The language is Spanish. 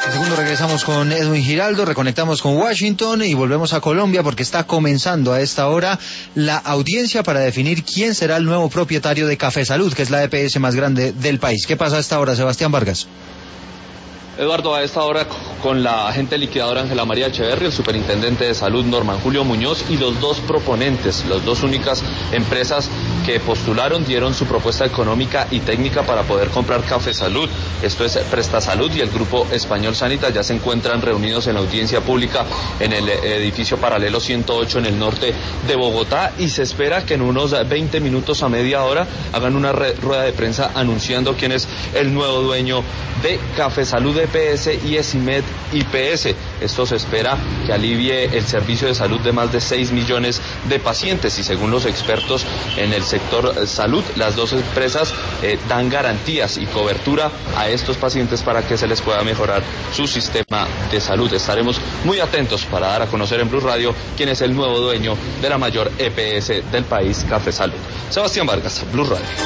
En segundo regresamos con Edwin Giraldo, reconectamos con Washington y volvemos a Colombia porque está comenzando a esta hora la audiencia para definir quién será el nuevo propietario de Café Salud, que es la EPS más grande del país. ¿Qué pasa a esta hora, Sebastián Vargas? Eduardo, a esta hora con la agente liquidadora Ángela María Echeverri, el superintendente de salud Norman Julio Muñoz y los dos proponentes, las dos únicas empresas que postularon, dieron su propuesta económica y técnica para poder comprar Café Salud. Esto es Prestasalud y el Grupo Español Sanitas. Ya se encuentran reunidos en la audiencia pública en el edificio Paralelo 108 en el norte de Bogotá y se espera que en unos 20 minutos a media hora hagan una rueda de prensa anunciando quién es el nuevo dueño de Café Salud EPS y Esimed IPS. Esto se espera que alivie el servicio de salud de más de 6 millones de pacientes y según los expertos en el sector salud, las dos empresas dan garantías y cobertura a estos pacientes para que se les pueda mejorar su sistema de salud. Estaremos muy atentos para dar a conocer en Blue Radio quién es el nuevo dueño de la mayor EPS del país, Café Salud. Sebastián Vargas, Blue Radio.